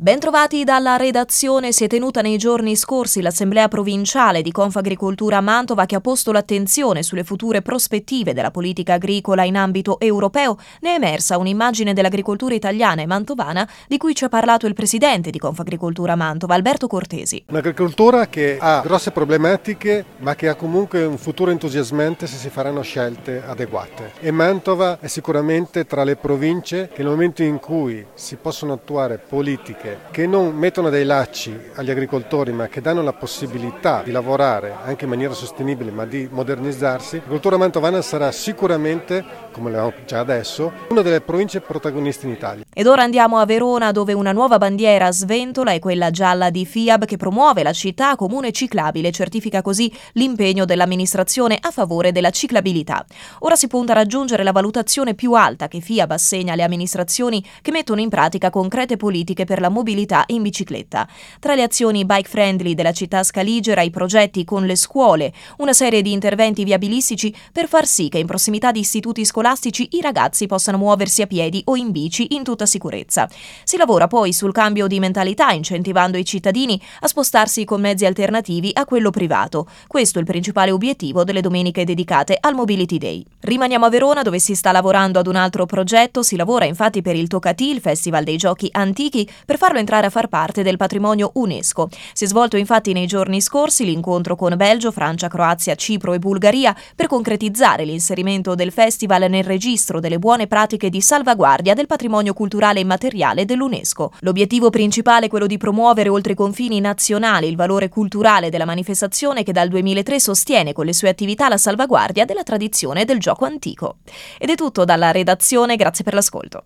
Bentrovati dalla redazione. Si è tenuta nei giorni scorsi l'assemblea provinciale di Confagricoltura Mantova, che ha posto l'attenzione sulle future prospettive della politica agricola in ambito europeo. Ne è emersa un'immagine dell'agricoltura italiana e mantovana di cui ci ha parlato il presidente di Confagricoltura Mantova, Alberto Cortesi. Un'agricoltura che ha grosse problematiche, ma che ha comunque un futuro entusiasmante se si faranno scelte adeguate. E Mantova è sicuramente tra le province che nel momento in cui si possono attuare politiche che non mettono dei lacci agli agricoltori, ma che danno la possibilità di lavorare anche in maniera sostenibile, ma di modernizzarsi, l'agricoltura mantovana sarà sicuramente, come lo è già adesso, una delle province protagoniste in Italia. Ed ora andiamo a Verona, dove una nuova bandiera sventola è quella gialla di FIAB, che promuove la città comune ciclabile e certifica così l'impegno dell'amministrazione a favore della ciclabilità. Ora si punta a raggiungere la valutazione più alta che FIAB assegna alle amministrazioni che mettono in pratica concrete politiche per la mobilità in bicicletta. Tra le azioni bike friendly della città scaligera, i progetti con le scuole, una serie di interventi viabilistici per far sì che in prossimità di istituti scolastici i ragazzi possano muoversi a piedi o in bici in tutta sicurezza. Si lavora poi sul cambio di mentalità, incentivando i cittadini a spostarsi con mezzi alternativi a quello privato. Questo è il principale obiettivo delle domeniche dedicate al Mobility Day. Rimaniamo a Verona, dove si sta lavorando ad un altro progetto. Si lavora infatti per il Tocatì, il Festival dei Giochi Antichi, per farlo entrare a far parte del patrimonio UNESCO. Si è svolto infatti nei giorni scorsi l'incontro con Belgio, Francia, Croazia, Cipro e Bulgaria per concretizzare l'inserimento del festival nel registro delle buone pratiche di salvaguardia del patrimonio culturale immateriale dell'UNESCO. L'obiettivo principale è quello di promuovere oltre i confini nazionali il valore culturale della manifestazione, che dal 2003 sostiene con le sue attività la salvaguardia della tradizione del gioco antico. Ed è tutto dalla redazione, grazie per l'ascolto.